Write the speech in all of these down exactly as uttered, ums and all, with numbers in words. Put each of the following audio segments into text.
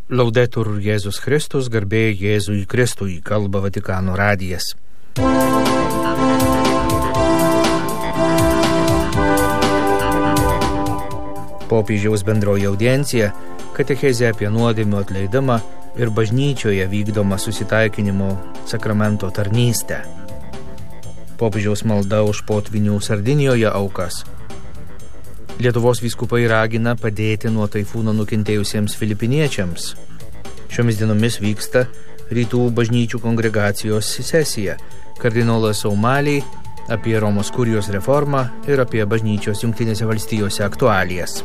Laudetur Jėzus Kristus, garbė Jėzui Kristui, kalba Vatikano radijas. Popiežiaus bendroji audiencija, katechezė apie nuodėmių atleidimą ir bažnyčioje vykdomą susitaikinimo sakramento tarnystę. Popiežiaus malda už potvinių Sardinijoje aukas. Lietuvos vyskupai ragina padėti nuo taifūno nukentėjusiems filipiniečiams. Šiomis dienomis vyksta rytų bažnyčių kongregacijos sesija. Kardinolas Aumaliai apie Romos kurijos reformą ir apie bažnyčios Jungtinėse valstijose aktualijas.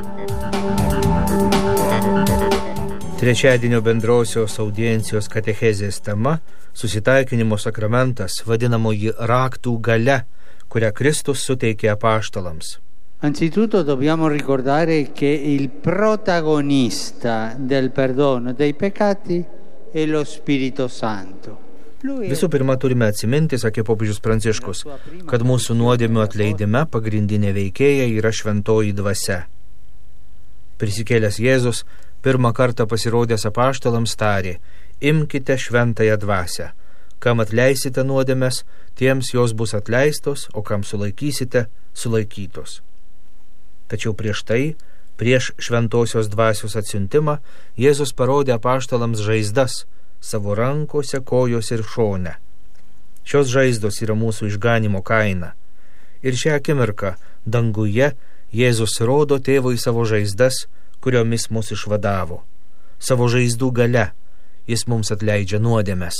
Trečiadienio bendrosios audiencijos katechezės tema – susitaikinimo sakramentas, vadinamoji raktų galia, kurią Kristus suteikė apaštalams. Anzitutto dobbiamo ricordare che il protagonista del perdono dei peccati è lo Spirito Santo. Visų pirma, turime atsiminti, sakė popiežius Pranciškus, kad mūsų nuodėmių atleidime pagrindinė veikėja yra šventoji dvasia. Prisikėlęs Jėzus pirmą kartą pasirodęs apaštalams tarė: imkite šventąją dvasią. Kam atleisite nuodėmes, tiems jos bus atleistos, o kam sulaikysite, sulaikytos. Tačiau prieš tai, prieš šventosios dvasios atsiuntimą, Jėzus parodė apaštalams žaizdas savo rankose, kojose ir šone. Šios žaizdos yra mūsų išganimo kaina. Ir šią akimirką danguje Jėzus rodo tėvui savo žaizdas, kuriomis mus išvadavo. Savo žaizdų galia jis mums atleidžia nuodėmes.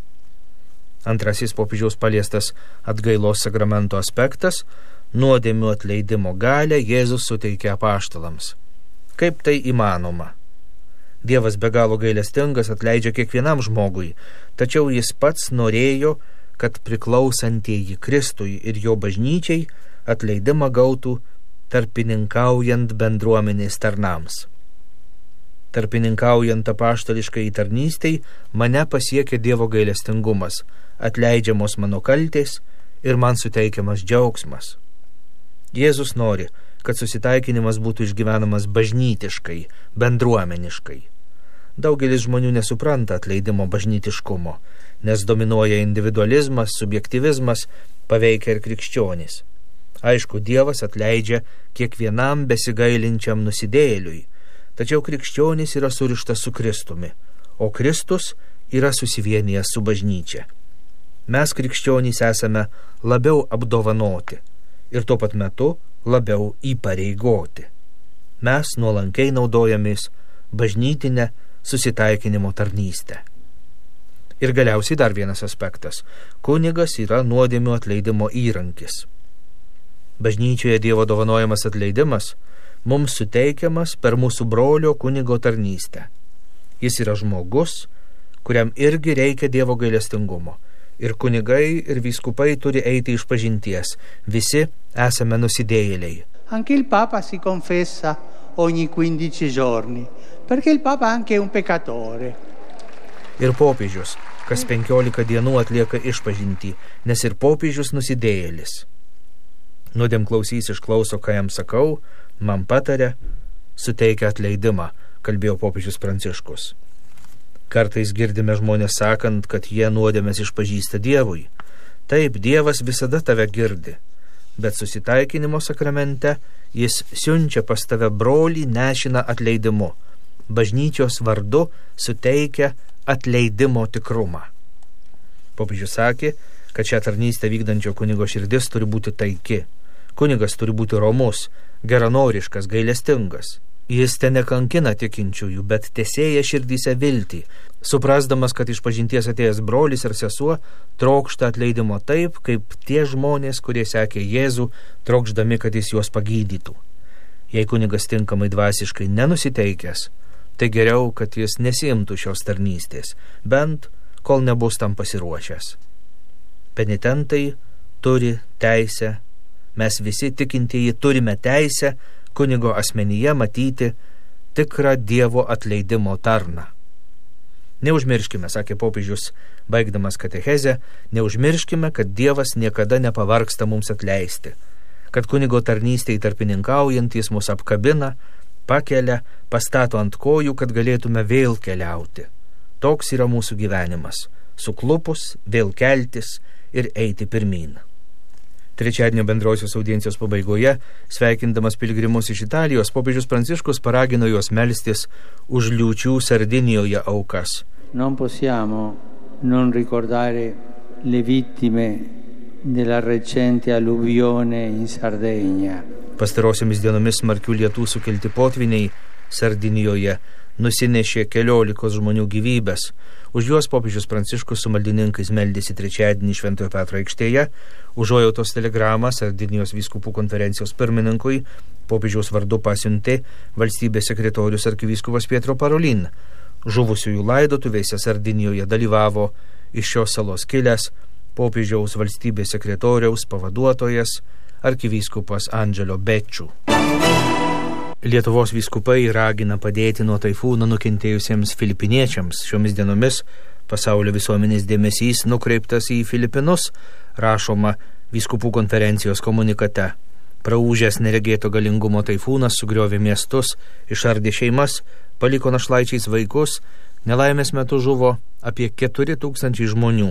Antrasis popiežiaus paliestas atgailos sakramento aspektas – nuodėmių atleidimo galią Jėzus suteikė apaštalams. Kaip tai įmanoma? Dievas be galo gailestingas, atleidžia kiekvienam žmogui, tačiau jis pats norėjo, kad priklausantieji Kristui ir jo bažnyčiai atleidimą gautų tarpininkaujant bendruomenės tarnams. Tarpininkaujant apaštališkai tarnystei, mane pasiekė Dievo gailestingumas, atleidžiamos mano kaltės ir man suteikiamas džiaugsmas. Jėzus nori, kad susitaikinimas būtų išgyvenamas bažnytiškai, bendruomeniškai. Daugelis žmonių nesupranta atleidimo bažnytiškumo, nes dominuoja individualizmas, subjektyvizmas, paveikia ir krikščionys. Aišku, Dievas atleidžia kiekvienam besigailinčiam nusidėjėliui, tačiau krikščionys yra surištas su Kristumi, o Kristus yra susivienijęs su bažnyčia. Mes krikščionys esame labiau apdovanoti ir tuo pat metu labiau įpareigoti. Mes nuolankiai naudojamės bažnytinę susitaikinimo tarnystę. Ir galiausiai dar vienas aspektas. Kunigas yra nuodėmių atleidimo įrankis. Bažnyčioje Dievo dovanojamas atleidimas mums suteikiamas per mūsų brolio kunigo tarnystę. Jis yra žmogus, kuriam irgi reikia Dievo gailestingumo. Ir kunigai, ir vyskupai turi eiti iš pažinties. Visi esame nusidėjėliai. Anche il Papa si confessa ogni quindici giorni, perché il Papa anche è un peccatore. Ir popiežius, kas penkiolika dienų atlieka išpažintį, nes ir popiežius nusidėjėlis. Nuodėmklausys išklauso, ką jam sakau, man pataria, suteikia atleidimą, kalbėjo popiežius Pranciškus. Kartais girdime žmonės sakant, kad jie nuodėmes išpažįsta Dievui. Taip, Dievas visada tave girdi, bet susitaikinimo sakramente jis siunčia pas tave brolį nešina atleidimu. Bažnyčios vardu suteikia atleidimo tikrumą. Popiežius sakė, kad šią tarnystę vykdančio kunigo širdis turi būti taiki. Kunigas turi būti romus, geranoriškas, gailestingas. Jis te nekankina tikinčiųjų, bet tesėja širdyse viltį, suprasdamas, kad iš pažinties atėjęs brolis ar sesuo trokšta atleidimo taip, kaip tie žmonės, kurie sekė Jėzų, trokšdami, kad jis juos pagydytų. Jei kunigas tinkamai dvasiškai nenusiteikęs, tai geriau, kad jis nesiimtų šios tarnystės, bent kol nebus tam pasiruošęs. Penitentai turi teisę, mes visi tikintieji turime teisę kunigo asmenyje matyti tikrą Dievo atleidimo tarną. Neužmirškime, sakė popiežius, baigdamas katechezę, neužmirškime, kad Dievas niekada nepavargsta mums atleisti, kad kunigo tarnystei tarpininkaujant jis mus apkabina, pakelia, pastato ant kojų, kad galėtume vėl keliauti. Toks yra mūsų gyvenimas – suklupus, vėl keltis ir eiti pirmyn. Trečiadienio bendrosios audiencijos pabaigoje, sveikindamas pilgrimus iš Italijos, popiežius Pranciškus paragino juos melstis už liūčių Sardinijoje aukas. Non possiamo non ricordare le vittime della recente alluvione in Sardegna. Pastarosiomis dienomis smarkių lietų sukelti potviniai Sardinijoje nusinešė keliolikos žmonių gyvybės. Už juos popiežius Pranciškus su maldininkais meldėsi trečiadienį Šventojo Petro aikštėje, užuojautos telegramą Sardinijos vyskupų konferencijos pirmininkui popiežiaus vardu pasiuntė valstybės sekretorius arkivyskupas Pietro Parolin. Žuvusiųjų laidotuvėse Sardinijoje dalyvavo iš šios salos kilęs popiežiaus valstybės sekretoriaus pavaduotojas arkivyskupas Andželo Beččių. Lietuvos vyskupai ragina padėti nuo taifūno nukentėjusiems filipiniečiams. Šiomis dienomis pasaulio visuomenės dėmesys nukreiptas į Filipinus, rašoma vyskupų konferencijos komunikate. Praūžęs neregėto galingumo taifūnas sugriovė miestus, išardė šeimas, paliko našlaičiais vaikus, nelaimės metu žuvo apie keturi tūkstančiai žmonių.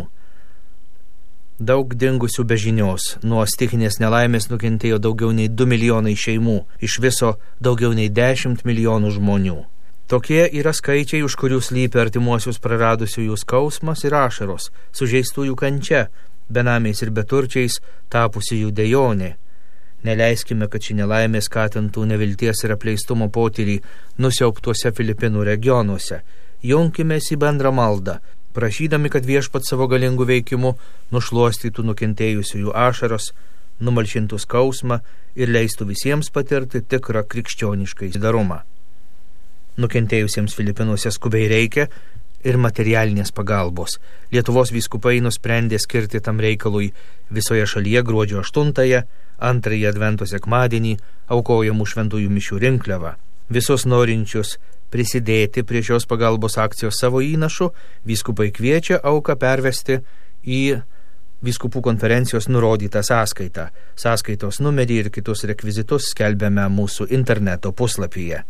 Daug dingusių be žinios. Nuo stichinės nelaimės nukentėjo daugiau nei du milijonai šeimų, iš viso daugiau nei dešimt milijonų žmonių. Tokie yra skaičiai, už kurių slypi artimuosius praradusiųjų skausmas ir ašaros, sužeistųjų kančia, benamiais ir beturčiais tapusiųjų dejonė. Neleiskime, kad ši nelaimė skatintų nevilties ir apleistumo potyrį nusiaubtuose Filipinų regionuose. Junkimės į bendrą maldą, prašydami, kad viešpat savo galingų veikimu nušluostytų nukentėjusiųjų ašaros, numalšintų skausmą ir leistų visiems patirti tikrą krikščionišką įdarumą. Nukentėjusiems Filipinuose skubiai reikia ir materialinės pagalbos. Lietuvos vyskupai nusprendė skirti tam reikalui visoje šalyje gruodžio aštuntąją, antrąjį advento sekmadienį, aukojamų šventųjų mišių rinkliavą. Visus norinčius prisidėti prie šios pagalbos akcijos savo įnašu, vyskupai kviečia auką pervesti į vyskupų konferencijos nurodytą sąskaitą. Sąskaitos numerį ir kitus rekvizitus skelbiame mūsų interneto puslapyje.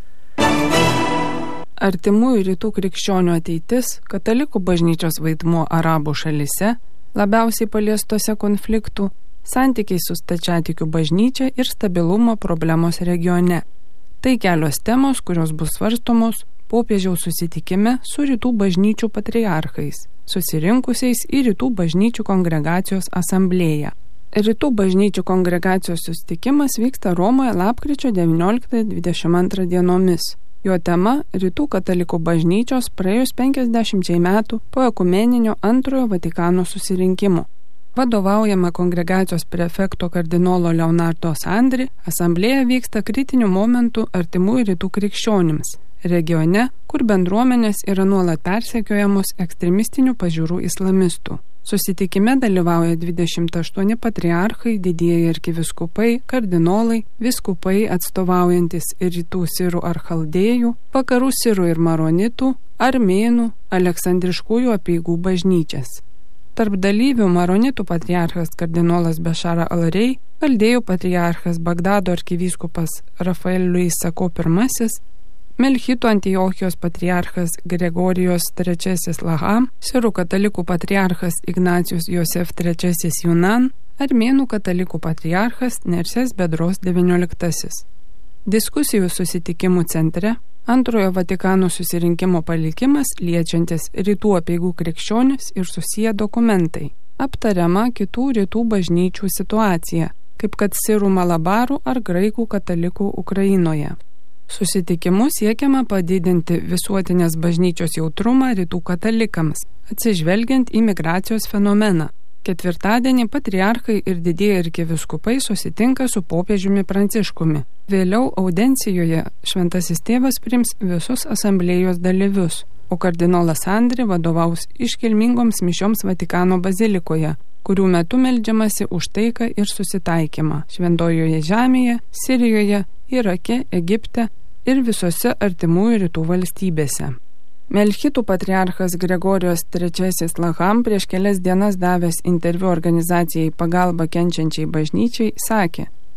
Artimųjų rytų krikščionių ateitis, katalikų bažnyčios vaidmuo arabų šalise, labiausiai paliestose konfliktų, santykiai su stačiatikių bažnyčia ir stabilumo problemos regione. Tai kelios temos, kurios bus svarstomos popiežiaus susitikime su rytų bažnyčių patriarchais, susirinkusiais į rytų bažnyčių kongregacijos asamblėją. Rytų bažnyčių kongregacijos susitikimas vyksta Romoje lapkričio devynioliktą dvidešimt antrą dienomis. Jo tema – rytų katalikų bažnyčios praėjus penkiasdešimčiai metų po ekumeninio antrojo Vatikano susirinkimo. Vadovaujama kongregacijos prefekto kardinolo Leonardo Sandri, asamblėja vyksta kritiniu momentu artimųjų rytų krikščionims, regione, kur bendruomenės yra nuolat persekiojamos ekstremistinių pažiūrų islamistų. Susitikime dalyvauja dvidešimt aštuoni patriarchai, didieji arkiviskupai, kardinolai, viskupai atstovaujantis ir rytų sirų ar chaldėjų, vakarų sirų ir maronitų, armėnų, aleksandriškųjų apeigų bažnyčias. Tarp dalyvių maronitų patriarchas kardinolas Bešara Al-Rei, chaldėjų patriarchas Bagdado arkivyskupas Rafael Luis Sako pirmasis, Melchito Antiochijos patriarchas Gregorijos trečiasis Laham, sirų katalikų patriarchas Ignacijus Josef trečiasis Junan, armėnų katalikų patriarchas Nerses Bedros devynioliktasis. Diskusijų susitikimų centre antrojo Vatikano susirinkimo palikimas liečiantis rytų apeigų krikščionis ir susiję dokumentai. Aptariama kitų rytų bažnyčių situacija, kaip kad sirų malabarų ar graikų katalikų Ukrainoje. Susitikimu siekiama padidinti visuotinės bažnyčios jautrumą rytų katalikams, atsižvelgiant į migracijos fenomeną. Ketvirtadienį patriarchai ir didieji arkiviskupai susitinka su popiežiumi Pranciškumi. Vėliau audencijoje šventasis tėvas priims visus asamblėjos dalyvius, o kardinolas Sandri vadovaus iškilmingoms mišioms Vatikano bazilikoje, kurių metu meldžiamasi už taiką ir susitaikymą Šventojoje žemėje, Sirijoje, Irake, Egipte ir visose artimųjų rytų valstybėse. Melchitų patriarchas Gregorijos trečiasis Laham prieš kelias dienas davęs interviu organizacijai Pagalba kenčiančiai bažnyčiai sakė: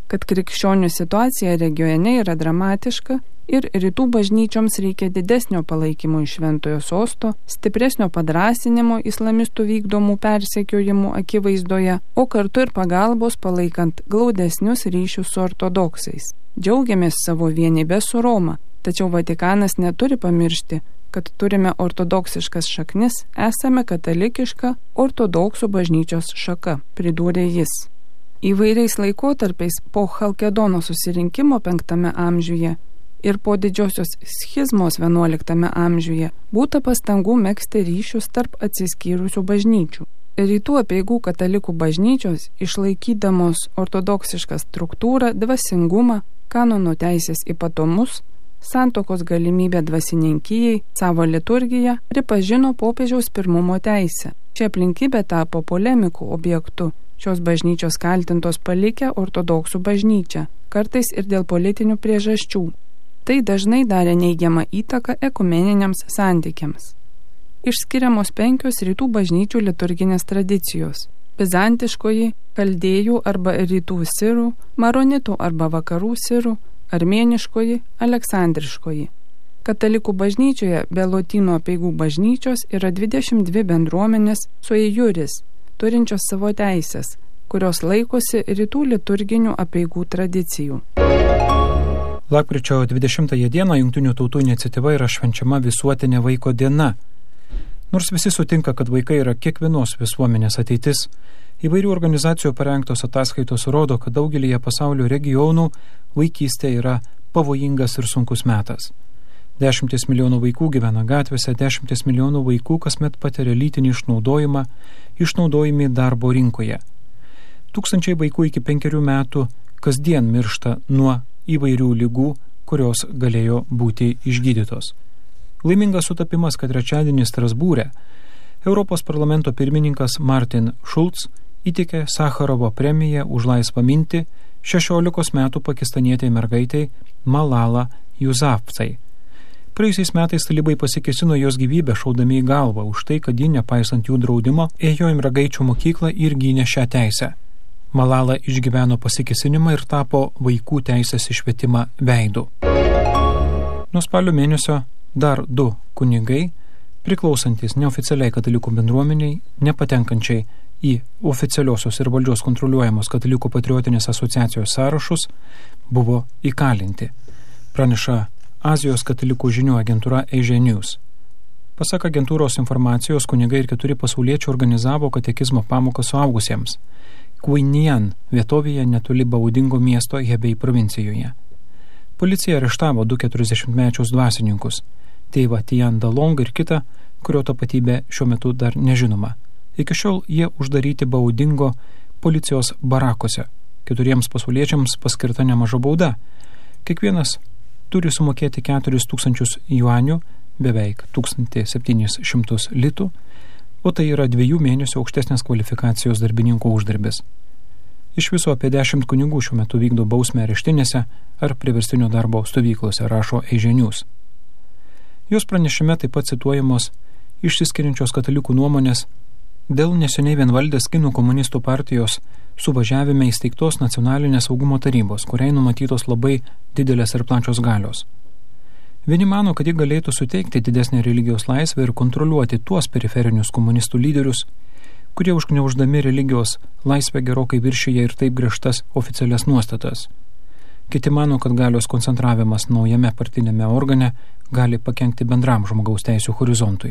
kad krikščionių situacija regione yra dramatiška ir rytų bažnyčioms reikia didesnio palaikymo iš Šventojo sosto, stipresnio padrasinimo islamistų vykdomų persekiojimų akivaizdoje, o kartu ir pagalbos palaikant glaudesnius ryšius su ortodoksais. Džiaugiamės savo vienybę su Roma, tačiau Vatikanas neturi pamiršti, kad turime ortodoksiškas šaknis, esame katalikiška ortodoksų bažnyčios šaka, pridūrė jis. Įvairiais laikotarpiais po Chalkedono susirinkimo penktame amžiuje ir po didžiosios schizmos vienuoliktame amžiuje būta pastangų megzti ryšius tarp atsiskyrusių bažnyčių. Rytų apeigų katalikų bažnyčios, išlaikydamos ortodoksišką struktūrą, dvasingumą, kanonų teisės ypatumus, santuokos galimybę dvasininkijai, savo liturgiją, pripažino popiežiaus pirmumo teisę. Ši aplinkybė tapo polemikų objektu. Šios bažnyčios kaltintos palikę ortodoksų bažnyčią, kartais ir dėl politinių priežasčių. Tai dažnai darė neigiamą įtaką ekumeniniams santykiams. Išskiriamos penkios rytų bažnyčių liturginės tradicijos – bizantiškoji, kaldėjų arba rytų sirų, maronitų arba vakarų sirų, armėniškoji, aleksandriškoji. Katalikų bažnyčioje be lotynų apeigų bažnyčios yra dvidešimt dvi bendruomenės sui juris, turinčios savo teisės, kurios laikosi rytų liturginių apeigų tradicijų. Lapkričio dvidešimtąją dieną Jungtinių tautų iniciatyva yra švenčiama visuotinė vaiko diena. Nors visi sutinka, kad vaikai yra kiekvienos visuomenės ateitis, įvairių organizacijų parengtos ataskaitos rodo, kad daugelįje pasaulio regionų vaikystė yra pavojingas ir sunkus metas. Dešimtis milijonų vaikų gyvena gatvėse, dešimtis milijonų vaikų kasmet patiria lytinį išnaudojimą, išnaudojami darbo rinkoje. Tūkstančiai vaikų iki penkerių metų kasdien miršta nuo įvairių ligų, kurios galėjo būti išgydytos. Laimingas sutapimas, kad trečiadienį Strasbūre Europos parlamento pirmininkas Martin Schulz įteikė Sacharovo premiją už laisvą mintį šešiolikos metų pakistanietei mergaitei Malala Yousafzai. Praėjusiais metais talibai pasikėsino jos gyvybę šaudami į galvą už tai, kad ji, nepaisant jų draudimo, ėjo į mergaičių mokyklą ir gynė šią teisę. Malala išgyveno pasikėsinimą ir tapo vaikų teisės išvietimą veidu. Nuo spalio mėnesio dar du kunigai, priklausantis neoficialiai katalikų bendruomeniai, nepatenkančiai į oficialiosios ir valdžios kontroliuojamos katalikų patriotinės asociacijos sąrašus, buvo įkalinti, praneša Azijos katalikų žinių agentūra Asia News. Pasak agentūros informacijos, kunigai ir keturi pasauliečiai organizavo katekizmo pamoką suaugusiems Quinnian vietovėje netoli Baudingo miesto Hebei provincijoje. Policija areštavo du keturiasdešimtmečius dvasininkus, tėvą Tian Dalong ir kitą, kurio tapatybė šiuo metu dar nežinoma. Iki šiol jie uždaryti Baudingo policijos barakose. Keturiems pasauliečiams paskirta nemaža bauda. Kiekvienas turi sumokėti keturis tūkstančius juanių, beveik tūkstantį septynis šimtus litų, o tai yra dviejų mėnesių aukštesnės kvalifikacijos darbininko uždarbis. Iš viso apie dešimt kunigų šiuo metu vykdo bausmę areštinėse ar priverstinio darbo stovyklose, rašo Asia News. Jos pranešime taip pat cituojamos išsiskiriančios katalikų nuomonės dėl neseniai vienvaldės kinų komunistų partijos suvažiavime įsteigtos nacionalinės saugumo tarybos, kuriai numatytos labai didelės ir plačios galios. Vieni mano, kad ji galėtų suteikti didesnę religijos laisvę ir kontroliuoti tuos periferinius komunistų lyderius, kurie užgniauždami religijos laisvę gerokai viršyje ir taip griežtas oficialias nuostatas. Kiti mano, kad galios koncentravimas naujame partinėme organe gali pakenkti bendram žmogaus teisių horizontui.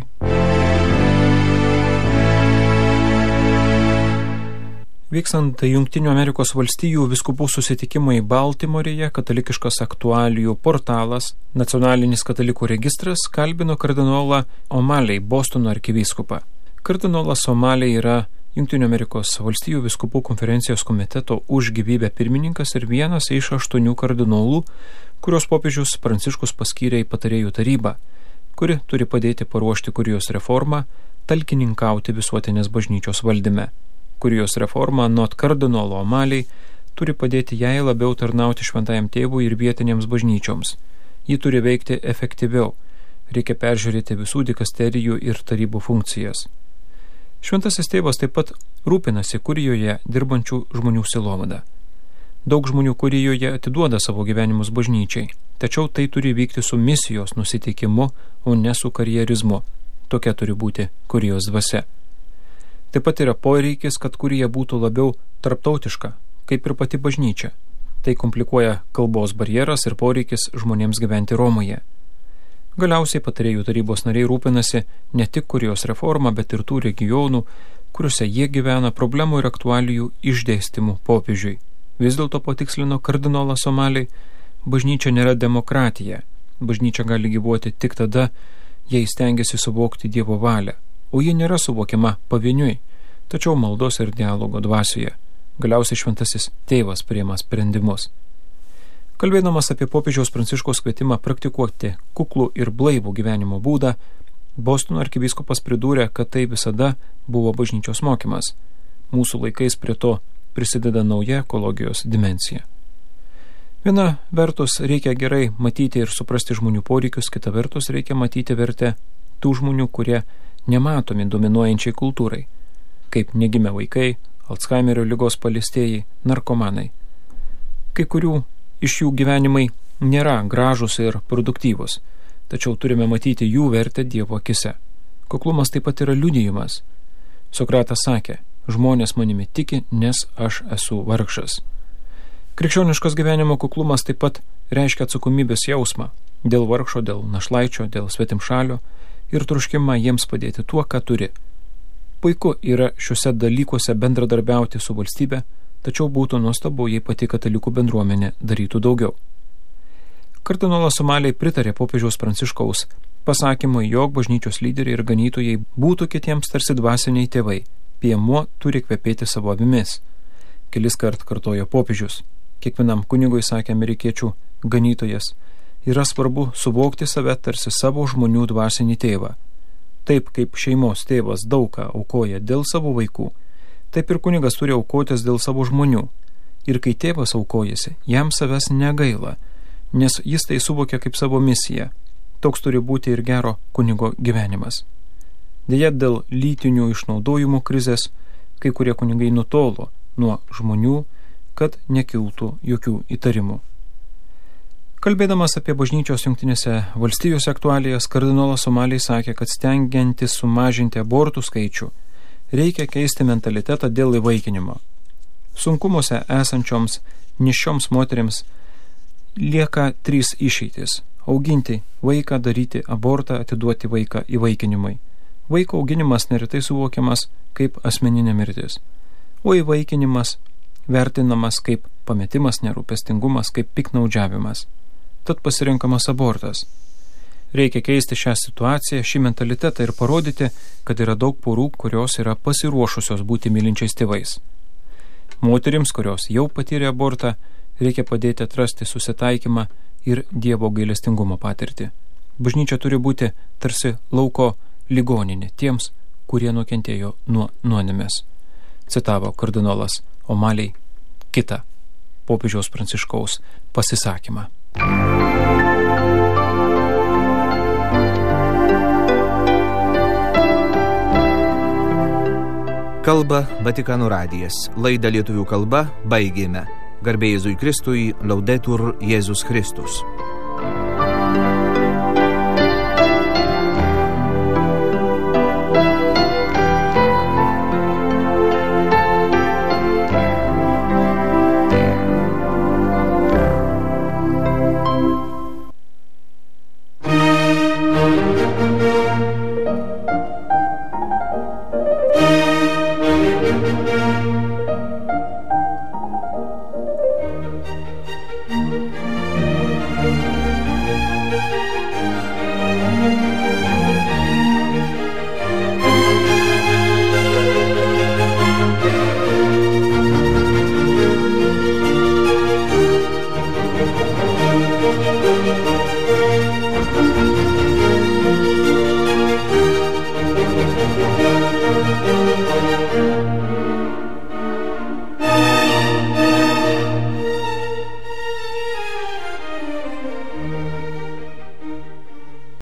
Vykstant Jungtinių Amerikos valstijų vyskupų susitikimui Baltimorėje, katalikiškas aktualijų portalas Nacionalinis katalikų registras kalbino kardinolą O'Malley, Bostono arkivyskupą. Kardinolas O'Malley yra Jungtinių Amerikos valstijų vyskupų konferencijos komiteto už gyvybę pirmininkas ir vienas iš aštuonių kardinolų, kurios popiežius Pranciškus paskyrė į patarėjų tarybą, kuri turi padėti paruošti kurijos reformą, talkininkauti visuotinės bažnyčios valdyme. Kurijos reforma anot kardinolo O'Malley turi padėti jai labiau tarnauti šventajam tėvui ir vietinėms bažnyčioms. Ji turi veikti efektyviau. Reikia peržiūrėti visų dikasterijų ir tarybų funkcijas. Šventasis tėvas taip pat rūpinasi kurijoje dirbančių žmonių sielovada. Daug žmonių Kurijoje atiduoda savo gyvenimus bažnyčiai, tačiau tai turi vykti su misijos nusiteikimu, o ne su karjerizmu. Tokia turi būti Kurijos dvasia. Taip pat yra poreikis, kad Kurija būtų labiau tarptautiška, kaip ir pati bažnyčia. Tai komplikuoja kalbos barjeras ir poreikis žmonėms gyventi Romoje. Galiausiai patarėjų tarybos nariai rūpinasi ne tik Kurijos reformą, bet ir tų regionų, kuriuose jie gyvena, problemų ir aktualijų išdėstymų popiežiui. Vis dėlto patikslino kardinolas O'Malley, bažnyčia nėra demokratija. Bažnyčia gali gyvuoti tik tada, jei stengiasi suvokti Dievo valią, o ji nėra suvokiama pavieniui, tačiau maldos ir dialogo dvasioje. Galiausiai šventasis tėvas priima sprendimus. Kalbėdamas apie popiežiaus Pranciškaus kvietimą praktikuoti kuklų ir blaivų gyvenimo būdą, Bostono arkivyskupas pridūrė, kad tai visada buvo bažnyčios mokymas. Mūsų laikais prie to prisideda nauja ekologijos dimensija. Viena vertus reikia gerai matyti ir suprasti žmonių poreikius, kita vertus reikia matyti vertę tų žmonių, kurie nematomi dominuojančiai kultūrai, kaip negimę vaikai, Alzheimerio ligos paliestėjai, narkomanai. Kai kurių iš jų gyvenimai nėra gražus ir produktyvus, tačiau turime matyti jų vertę Dievo akise. Kuklumas taip pat yra liudijimas. Sokratas sakė, žmonės manimi tiki, nes aš esu vargšas. Krikščioniškas gyvenimo kuklumas taip pat reiškia atsakomybės jausmą dėl vargšo, dėl našlaičio, dėl svetimšalio ir troškimą jiems padėti tuo, ką turi. Puiku yra šiuose dalykuose bendradarbiauti su valstybe, tačiau būtų nuostabu, jei pati katalikų bendruomenė darytų daugiau. Kardinolas O'Malley pritarė popiežiaus Pranciškaus pasakymui, jog bažnyčios lyderiai ir ganytojai būtų kitiems tarsi dvasiniai tėvai. Piemuo turi kvepėti savo avimis. Kelis kart kartojo popiežius. Kiekvienam kunigui, sakė amerikiečių ganytojas, yra svarbu suvokti save tarsi savo žmonių dvasinį tėvą. Taip kaip šeimos tėvas daugą aukoja dėl savo vaikų, taip ir kunigas turi aukotis dėl savo žmonių. Ir kai tėvas aukojasi, jam savęs negaila, nes jis tai suvokia kaip savo misiją. Toks turi būti ir gero kunigo gyvenimas. Deja, dėl lytinių išnaudojimų krizės, kai kurie kunigai nutolo nuo žmonių, kad nekiltų jokių įtarimų. Kalbėdamas apie bažnyčios jungtinėse valstijose aktualijas, kardinolas O'Malley sakė, kad stengiantis sumažinti abortų skaičių, reikia keisti mentalitetą dėl įvaikinimo. Sunkumuose esančioms nėščioms moterims lieka trys išeitis: auginti vaiką, daryti abortą, atiduoti vaiką įvaikinimui. Vaiko auginimas neretai suvokiamas kaip asmeninė mirtis, o įvaikinimas vertinamas kaip pametimas, nerūpestingumas, kaip piknaudžiavimas. Tad pasirenkamas abortas. Reikia keisti šią situaciją, šį mentalitetą ir parodyti, kad yra daug porų, kurios yra pasiruošusios būti mylinčiais tėvais. Moterims, kurios jau patyrė abortą, reikia padėti atrasti susitaikymą ir Dievo gailestingumo patirtį. Bažnyčia turi būti tarsi lauko ligoninė tiems, kurie nukentėjo nuo nuodėmės. Citavo kardinolas O'Malley kitą popiežiaus Pranciškaus pasisakymą. Kalba Vatikano radijas. Laidą lietuvių kalba baigėme. Garbė Jėzui Kristui, Laudetur Jėzus Kristus.